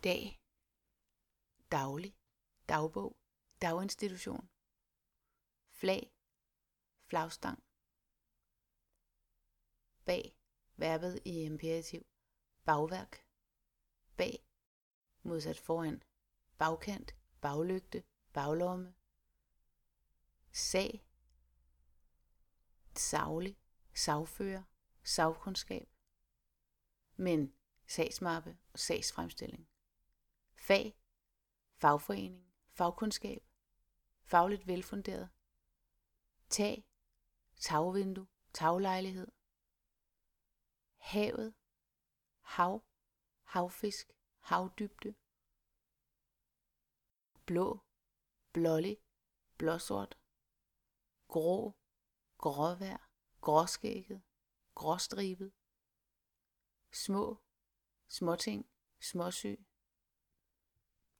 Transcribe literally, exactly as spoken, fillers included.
dag, daglig, dagbog, daginstitution, flag, flagstang. Bag, verbet i imperativ, bagværk, bag, modsat foran, bagkant, baglygte, baglomme, sag, saglig, sagfører, sagkundskab, men sagsmappe og sagsfremstilling. Fag, fagforening, fagkundskab, fagligt velfunderet, tag, tagvindue, taglejlighed, havet, hav, havfisk, havdybde, blå, blålig, blåsort, grå, gråvejr, gråskægget, gråstribet, små, småting, småsyg,